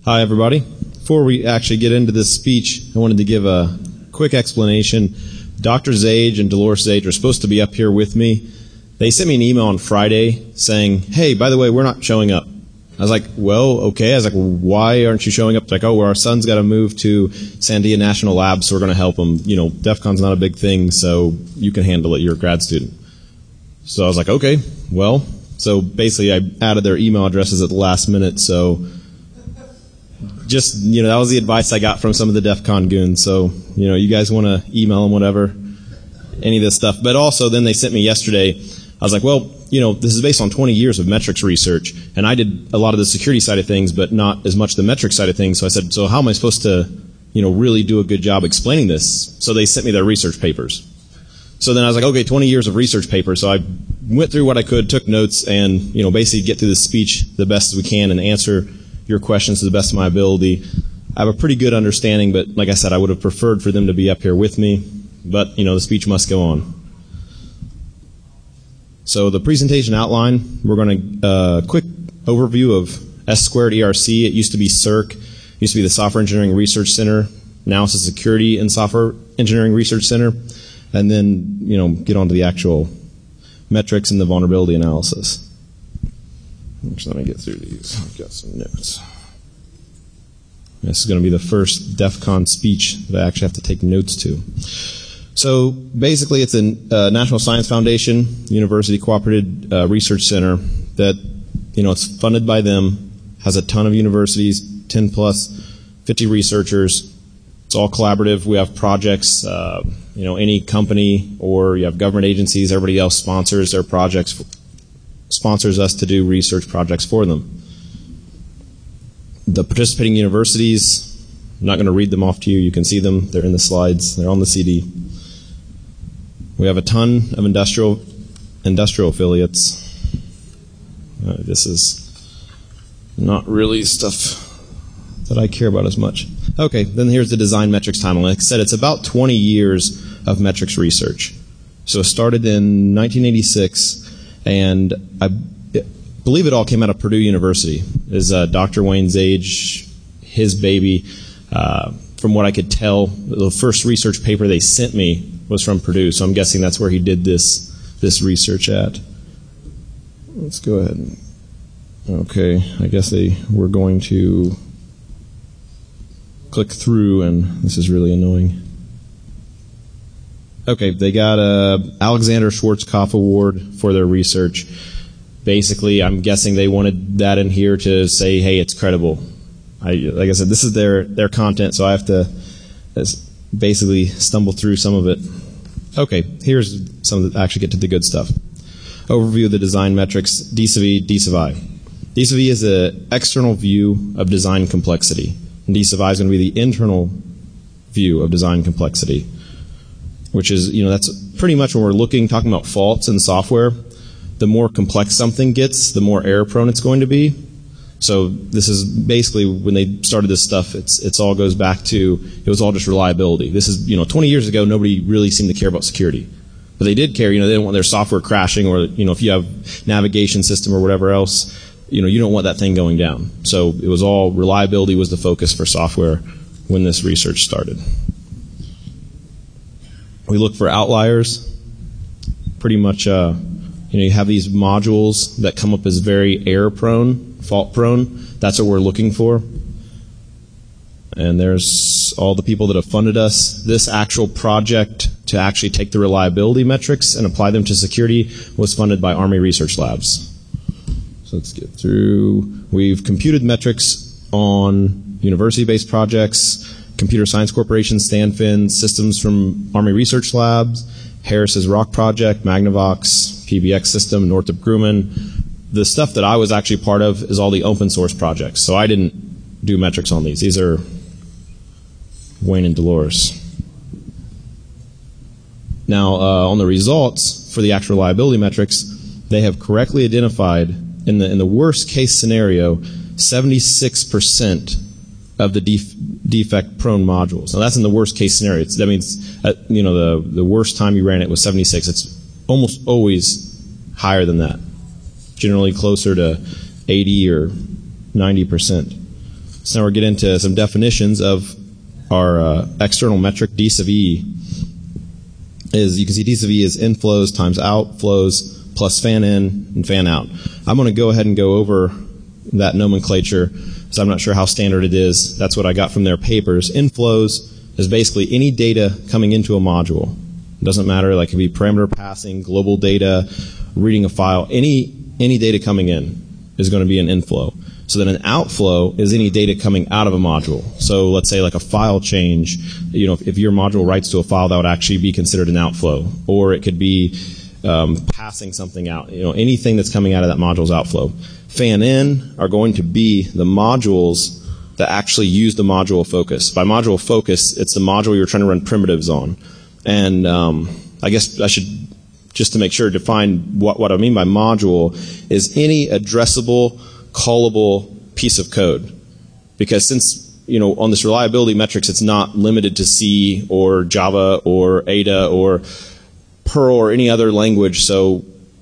Hi, everybody. Before we actually get into this speech, I wanted to give a quick explanation. Dr. Zage and Dolores Zage are supposed to be up here with me. They sent me an email on Friday saying, hey, by the way, we're not showing up. I was like, well, okay. I was like, well, why aren't you showing up? It's like, oh, well, our son's got to move to Sandia National Labs, so we're going to help him. You know, DEF CON's not a big thing, so you can handle it. You're a grad student. So I was like, okay, well. So basically I added their email addresses at the last minute, so just, you know, that was the advice I got from some of the DEF CON goons. So, you know, you guys want to email them, whatever, any of this stuff. But also then they sent me yesterday, I was like, well, you know, this is based on 20 years of metrics research, and I did a lot of the security side of things, but not as much the metrics side of things. So I said, so how am I supposed to, you know, really do a good job explaining this? So they sent me their research papers. So then I was like, okay, 20 years of research papers. So I went through what I could, took notes, and, you know, basically get through the speech the best as we can and answer your questions to the best of my ability. I have a pretty good understanding, but like I said, I would have preferred for them to be up here with me. But, you know, the speech must go on. So the presentation outline, we're going to quick overview of S-squared ERC. It used to be CERC. It used to be the Software Engineering Research Center. Now it's the Security and Software Engineering Research Center. And then, you know, get on to the actual metrics and the vulnerability analysis. Just let me get through these. I've got some notes. This is going to be the first DEF CON speech that I actually have to take notes to. So basically it's a National Science Foundation, University Cooperative Research Center that, you know, it's funded by them, has a ton of universities, 10 plus, 50 researchers. It's all collaborative. We have projects, you know, any company or you have government agencies, everybody else sponsors their projects, sponsors us to do research projects for them. The participating universities, I'm not going to read them off to you. You can see them. They're in the slides. They're on the CD. We have a ton of industrial affiliates. This is not really stuff that I care about as much. Okay, then here's the design metrics timeline. Like I said, it's about 20 years of metrics research. So it started in 1986, and I believe it all came out of Purdue University. Is Dr. Wayne Zage, his baby. From what I could tell, the first research paper they sent me was from Purdue, so I'm guessing that's where he did this research at. Let's go ahead. Okay, I guess we're going to click through, and this is really annoying. Okay, they got a Alexander Schwarzkopf Award for their research. Basically, I'm guessing they wanted that in here to say, hey, it's credible. Like I said, this is their content, so I have to basically stumble through some of it. Okay, here's some of the, actually get to the good stuff. Overview of the design metrics, D sub E, D sub I. D sub E is an external view of design complexity. And D sub I is going to be the internal view of design complexity, which is, you know, that's pretty much when we're talking about faults in software. The more complex something gets, the more error prone it's going to be. So this is basically when they started this stuff, it's all goes back to, it was all just reliability. This is, you know, 20 years ago, nobody really seemed to care about security. But they did care, you know, they didn't want their software crashing, or, you know, if you have navigation system or whatever else, you know, you don't want that thing going down. So it was all, reliability was the focus for software when this research started. We look for outliers. Pretty much, you know, you have these modules that come up as very error prone, fault prone. That's what we're looking for. And there's all the people that have funded us. This actual project to actually take the reliability metrics and apply them to security was funded by Army Research Labs. So let's get through. We've computed metrics on university-based projects, Computer Science Corporation, Stanfin, systems from Army Research Labs, Harris's Rock Project, Magnavox, PBX System, Northrop Grumman. The stuff that I was actually part of is all the open source projects. So I didn't do metrics on these. These are Wayne and Dolores. Now, on the results for the actual reliability metrics, they have correctly identified in the worst case scenario 76% of the defect prone modules. Now that's in the worst case scenario. That means you know, the worst time you ran it was 76. It's almost always higher than that. Generally closer to 80 or 90%. So now we're getting into some definitions of our external metric. D sub E is, you can see D sub E is inflows times outflows plus fan in and fan out. I'm going to go ahead and go over that nomenclature, so I'm not sure how standard it is. That's what I got from their papers. Inflows is basically any data coming into a module. It doesn't matter, like it could be parameter passing, global data, reading a file. Any data coming in is going to be an inflow. So then an outflow is any data coming out of a module. So let's say like a file change, if your module writes to a file, that would actually be considered an outflow. Or it could be passing something out. Anything that's coming out of that module is outflow. Fan in are going to be the modules that actually use the module focus. By module focus, it's the module you're trying to run primitives on. And I guess I should, just to make sure, define what I mean by module is any addressable, callable piece of code. Because since, on this reliability metrics, it's not limited to C or Java or Ada or Perl or any other language. So,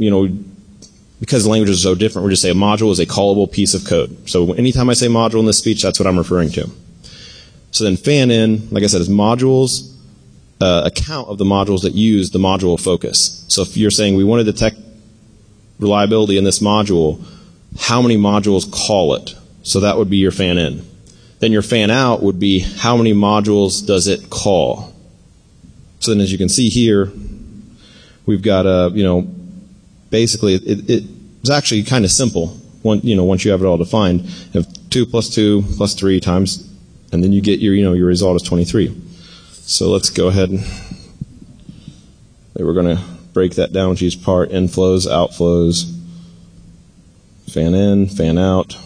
because the languages are so different, we're just say a module is a callable piece of code. So anytime I say module in this speech, that's what I'm referring to. So then fan in, like I said, is modules, account of the modules that use the module focus. So if you're saying we want to detect reliability in this module, how many modules call it? So that would be your fan in. Then your fan out would be how many modules does it call? So then as you can see here, we've got basically it's actually kind of simple. Once you have it all defined, you have 2 plus 2 plus 3 times, and then you get your result is 23. So let's go ahead and we're going to break that down with each part: inflows, outflows, fan in, fan out.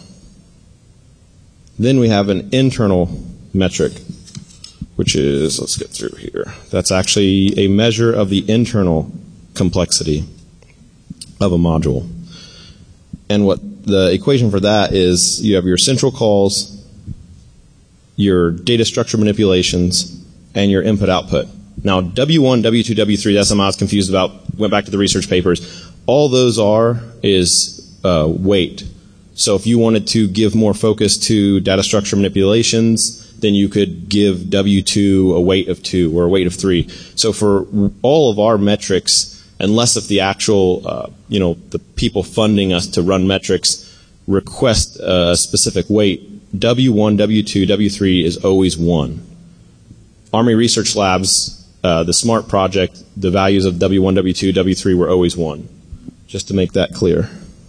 Then we have an internal metric, which is, let's get through here. That's actually a measure of the internal complexity of a module. And what the equation for that is, you have your central calls, your data structure manipulations, and your input-output. Now, W1, W2, W3, that's something I was confused about, went back to the research papers. All those is weight. So if you wanted to give more focus to data structure manipulations, then you could give W2 a weight of 2 or a weight of 3. So for all of our metrics, unless if the actual, the people funding us to run metrics request a specific weight, W1, W2, W3 is always 1. Army Research Labs, the SMART project, the values of W1, W2, W3 were always 1. Just to make that clear.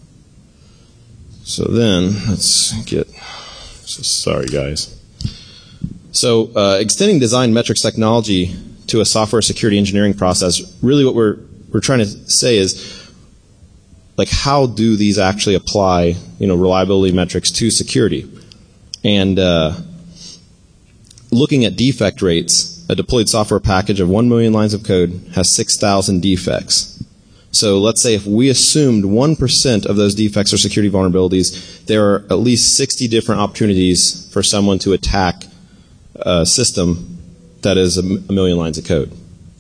So then, sorry guys. So extending design metrics technology to a software security engineering process, really what we're trying to say is, like, how do these actually apply, reliability metrics to security? And looking at defect rates, a deployed software package of 1 million lines of code has 6,000 defects. So let's say if we assumed 1% of those defects are security vulnerabilities, there are at least 60 different opportunities for someone to attack a system that is a million lines of code.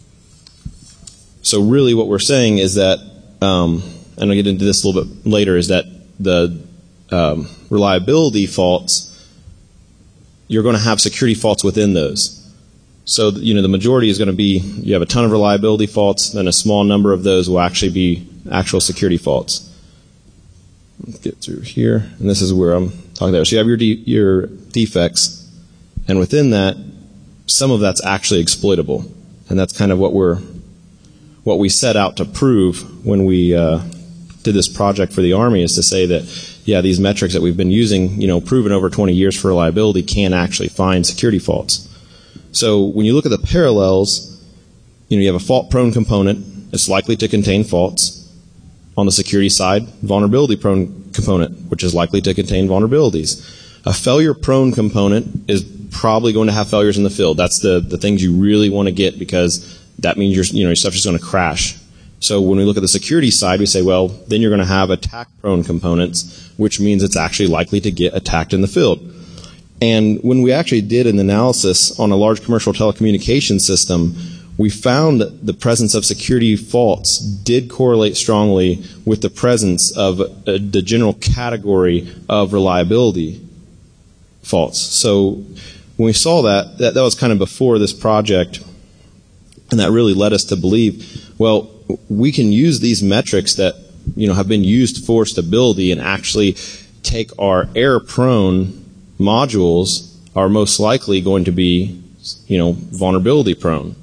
So really what we're saying is that, and I'll get into this a little bit later, is that the reliability faults, you're going to have security faults within those. So, the majority is going to be, you have a ton of reliability faults, then a small number of those will actually be actual security faults. Let's get through here, and this is where I'm talking there. So you have your defects, and within that, some of that's actually exploitable. And that's kind of what we set out to prove when we did this project for the Army, is to say that, yeah, these metrics that we've been using, proven over 20 years for reliability, can actually find security faults. So when you look at the parallels, you have a fault-prone component. It's likely to contain faults. On the security side, vulnerability-prone component, which is likely to contain vulnerabilities. A failure-prone component is probably going to have failures in the field. That's the things you really want to get, because that means your stuff is going to crash. So when we look at the security side, we say, well, then you're going to have attack-prone components, which means it's actually likely to get attacked in the field. And when we actually did an analysis on a large commercial telecommunications system, we found that the presence of security faults did correlate strongly with the presence of the general category of reliability. faults. So when we saw that was kind of before this project, and that really led us to believe, well, we can use these metrics that have been used for stability and actually take our error-prone modules are most likely going to be vulnerability-prone.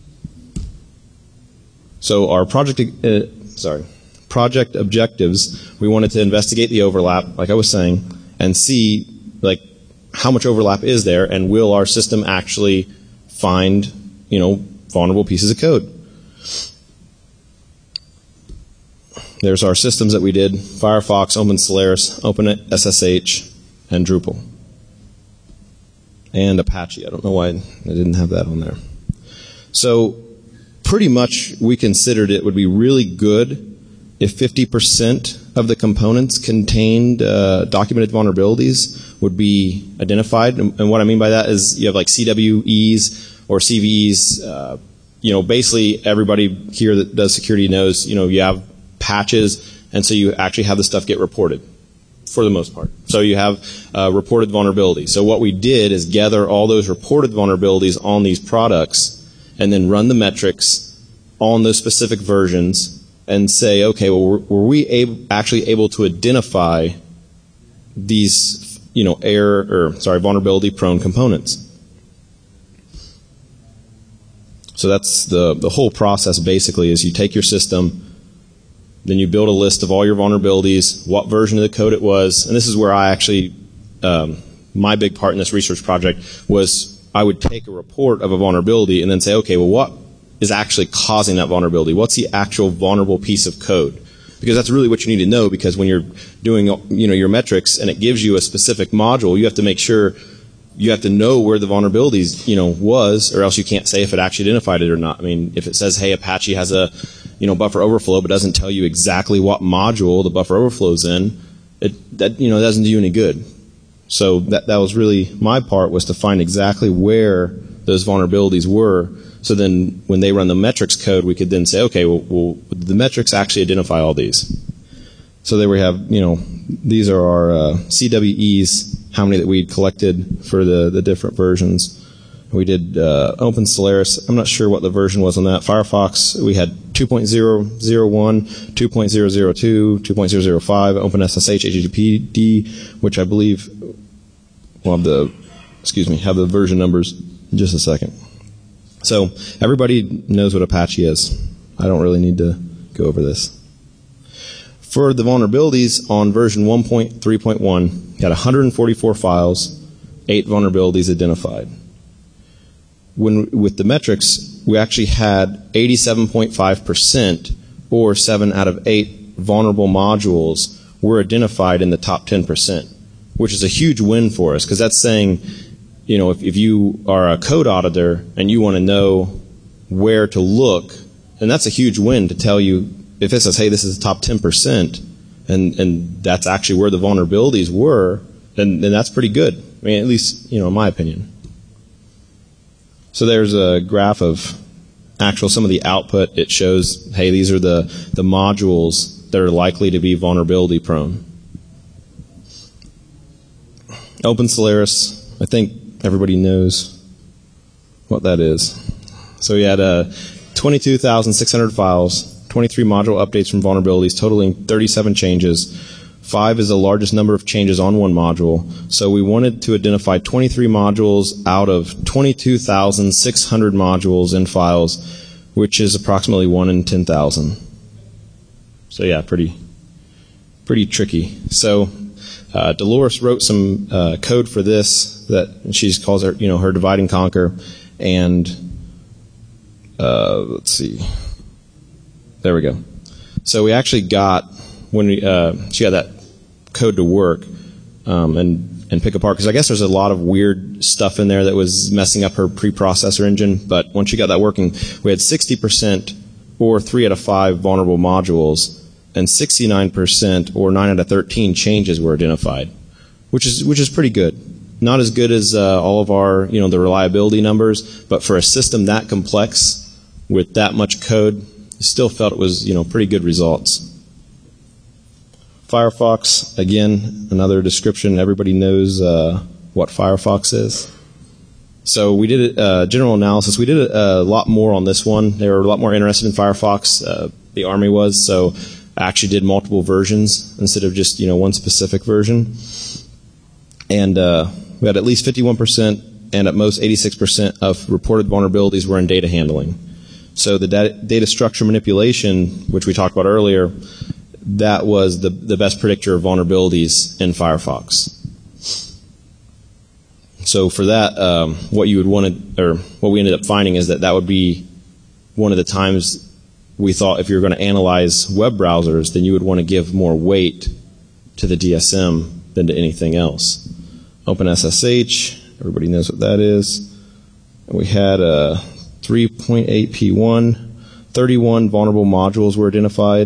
So our project objectives, we wanted to investigate the overlap, like I was saying, and see how much overlap is there, and will our system actually find vulnerable pieces of code. There's our systems that we did: Firefox, OpenSolaris, OpenSSH, and Drupal. And Apache. I don't know why I didn't have that on there. So pretty much we considered it would be really good if 50% of the components contained documented vulnerabilities would be identified. And what I mean by that is you have like CWEs or CVEs. Basically everybody here that does security knows, you have patches, and so you actually have the stuff get reported for the most part. So you have reported vulnerabilities. So what we did is gather all those reported vulnerabilities on these products and then run the metrics on those specific versions and say, okay, well, were we actually able to identify these, vulnerability-prone components? So that's the whole process basically is you take your system, then you build a list of all your vulnerabilities, what version of the code it was, and this is where I actually, my big part in this research project was I would take a report of a vulnerability and then say, okay, well, what is actually causing that vulnerability? What's the actual vulnerable piece of code? Because that's really what you need to know, because when you're doing, your metrics and it gives you a specific module, you have to make sure you have to know where the vulnerabilities, was, or else you can't say if it actually identified it or not. I mean, if it says, hey, Apache has a, buffer overflow, but doesn't tell you exactly what module the buffer overflows in, that doesn't do you any good. So that was really my part, was to find exactly where those vulnerabilities were. So then when they run the metrics code, we could then say, okay, well did the metrics actually identify all these? So there we have, these are our CWEs, how many that we'd collected for the different versions. We did OpenSolaris. I'm not sure what the version was on that. Firefox, we had 2.001, 2.002, 2.005, OpenSSH, HTTPD, which I believe will have the version numbers in just a second. So everybody knows what Apache is. I don't really need to go over this. For the vulnerabilities on version 1.3.1, you had 144 files, 8 vulnerabilities identified. With the metrics, we actually had 87.5%, or 7 out of 8 vulnerable modules were identified in the top 10%, which is a huge win for us, because that's saying, if you are a code auditor and you want to know where to look, then that's a huge win to tell you, if it says, hey, this is the top 10%, and that's actually where the vulnerabilities were, then that's pretty good. I mean, at least, in my opinion. So there's a graph of some of the output. It shows, hey, these are the modules that are likely to be vulnerability prone. OpenSolaris, I think everybody knows what that is. So we had 22,600 files, 23 module updates from vulnerabilities, totaling 37 changes. 5 is the largest number of changes on one module. So we wanted to identify 23 modules out of 22,600 modules in files, which is approximately 1 in 10,000. So yeah, pretty tricky. So Dolores wrote some code for this that she calls her, her divide and conquer. And let's see. There we go. So we actually got, when she got that code to work and pick apart, because I guess there's a lot of weird stuff in there that was messing up her preprocessor engine. But once she got that working, we had 60%, or 3 out of 5 vulnerable modules, and 69%, or 9 out of 13 changes were identified, which is pretty good. Not as good as all of our, the reliability numbers, but for a system that complex with that much code, still felt it was, pretty good results. Firefox, again, another description. Everybody knows what Firefox is. So we did a general analysis. We did a lot more on this one. They were a lot more interested in Firefox. The Army was, so I actually did multiple versions instead of just one specific version. And we had at least 51% and at most 86% of reported vulnerabilities were in data handling. So the data structure manipulation, which we talked about earlier, that was the best predictor of vulnerabilities in Firefox. So for that, what you would want to, or what we ended up finding is that would be one of the times we thought if you were going to analyze web browsers, then you would want to give more weight to the DSM than to anything else. OpenSSH, everybody knows what that is. And we had a 3.8p1, 31 vulnerable modules were identified.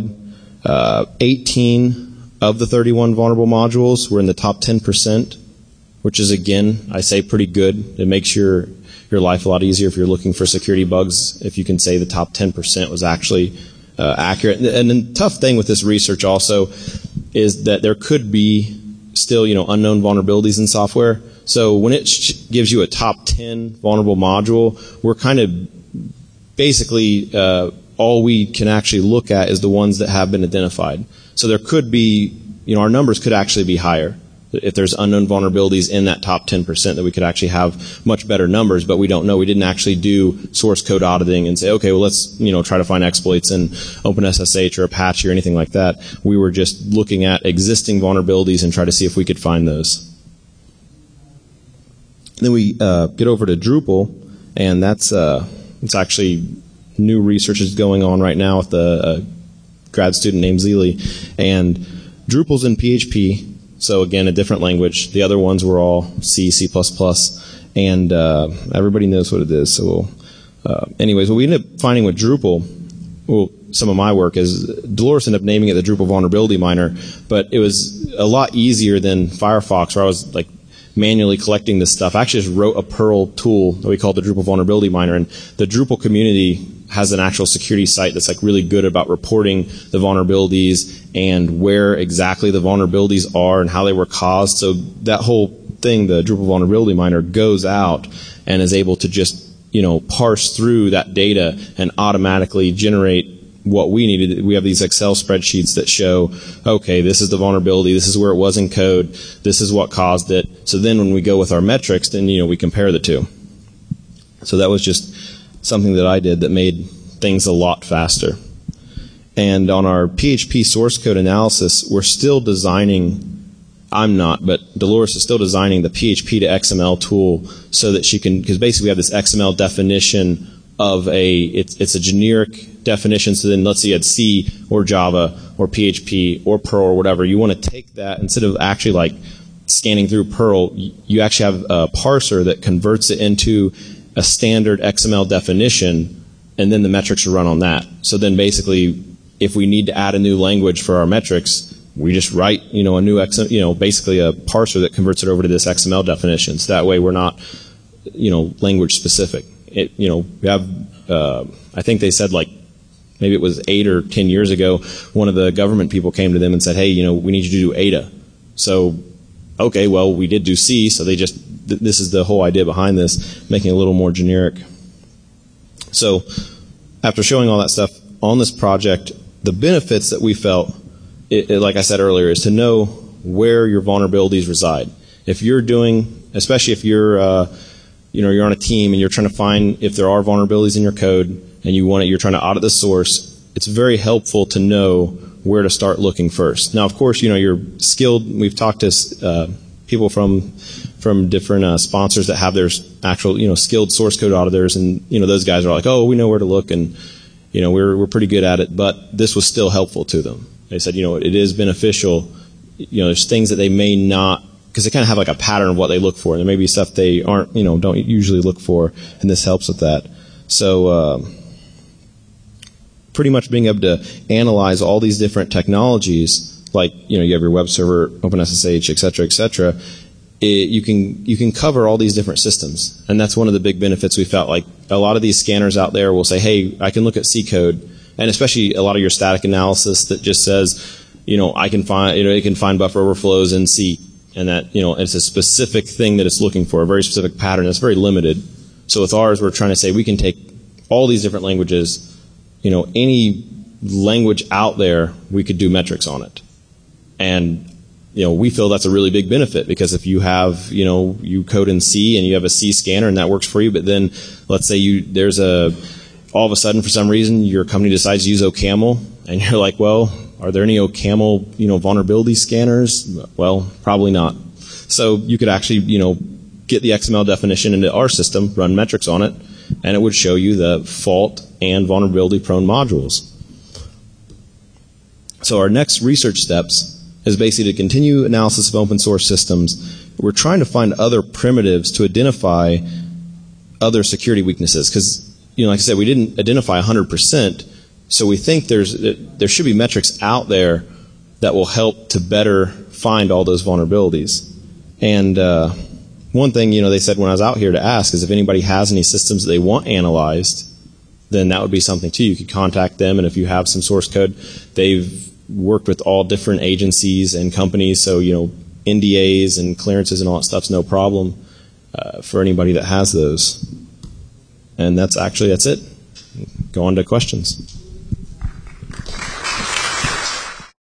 18 of the 31 vulnerable modules were in the top 10%. Which is, again, I say pretty good. It makes your life a lot easier if you're looking for security bugs, if you can say the top 10% was actually accurate. And the tough thing with this research also is that there could be still, unknown vulnerabilities in software. So when it gives you a top 10 vulnerable module, we're kind of basically all we can actually look at is the ones that have been identified. So there could be, our numbers could actually be higher. If there's unknown vulnerabilities in that top 10%, that we could actually have much better numbers, but we don't know. We didn't actually do source code auditing and say, okay, well, let's, try to find exploits in OpenSSH or Apache or anything like that. We were just looking at existing vulnerabilities and try to see if we could find those. Then we get over to Drupal, and that's it's actually new research is going on right now with a grad student named Zeely, and Drupal's in PHP. So again, a different language. The other ones were all C, C++, and everybody knows what it is. So anyways, what we ended up finding with Drupal, well, some of my work is Dolores ended up naming it the Drupal Vulnerability Miner, but it was a lot easier than Firefox, where I was like manually collecting this stuff. I actually just wrote a Perl tool that we called the Drupal Vulnerability Miner, and the Drupal community has an actual security site that's like really good about reporting the vulnerabilities and where exactly the vulnerabilities are and how they were caused. So that whole thing, the Drupal Vulnerability Miner, goes out and is able to just, parse through that data and automatically generate what we needed. We have these Excel spreadsheets that show, okay, this is the vulnerability, this is where it was in code, this is what caused it. So then when we go with our metrics, then, we compare the two. So that was just something that I did that made things a lot faster. And on our PHP source code analysis, we're still designing, I'm not, but Dolores is still designing the PHP to XML tool so that she can, because basically we have this XML definition of it's a generic definition. So then let's say you had C or Java or PHP or Perl or whatever. You want to take that, instead of actually like scanning through Perl, you actually have a parser that converts it into a standard XML definition, and then the metrics are run on that. So then basically, if we need to add a new language for our metrics, we just write, a new XML, basically a parser that converts it over to this XML definition. So that way we're not, language specific. We have, I think they said like, maybe it was 8 or 10 years ago, one of the government people came to them and said, hey, we need you to do Ada. So, okay, well, we did do C, so they just, this is the whole idea behind this, making it a little more generic. So, after showing all that stuff on this project, the benefits that we felt, like I said earlier, is to know where your vulnerabilities reside. If you're doing, especially if you're, you're on a team and you're trying to find if there are vulnerabilities in your code and you're trying to audit the source, it's very helpful to know where to start looking first. Now, of course, you're skilled. We've talked to people from different sponsors that have their actual, skilled source code auditors, and those guys are like, oh, we know where to look, and we're pretty good at it. But this was still helpful to them. They said, it is beneficial. There's things that they may not, because they kind of have like a pattern of what they look for, and there may be stuff they aren't, don't usually look for, and this helps with that. So pretty much being able to analyze all these different technologies, like you have your web server, OpenSSH, et cetera, you can cover all these different systems, and that's one of the big benefits we felt. Like a lot of these scanners out there will say, hey, I can look at C code, and especially a lot of your static analysis that just says, I can find, it can find buffer overflows in C, and that, it's a specific thing that it's looking for, a very specific pattern that's very limited. So with ours, we're trying to say we can take all these different languages, any language out there, we could do metrics on it. And, we feel that's a really big benefit, because if you have, you code in C and you have a C scanner and that works for you, but then let's say all of a sudden for some reason your company decides to use OCaml, and you're like, well, are there any OCaml, vulnerability scanners? Well, probably not. So you could actually, get the XML definition into our system, run metrics on it, and it would show you the fault and vulnerability prone modules. So our next research steps is basically to continue analysis of open source systems. We're trying to find other primitives to identify other security weaknesses, because, like I said, we didn't identify 100%, so we think there should be metrics out there that will help to better find all those vulnerabilities. And one thing, they said when I was out here to ask is if anybody has any systems that they want analyzed, then that would be something too. You could contact them, and if you have some source code, they've worked with all different agencies and companies, so NDAs and clearances and all that stuff's no problem for anybody that has those. And that's it. Go on to questions.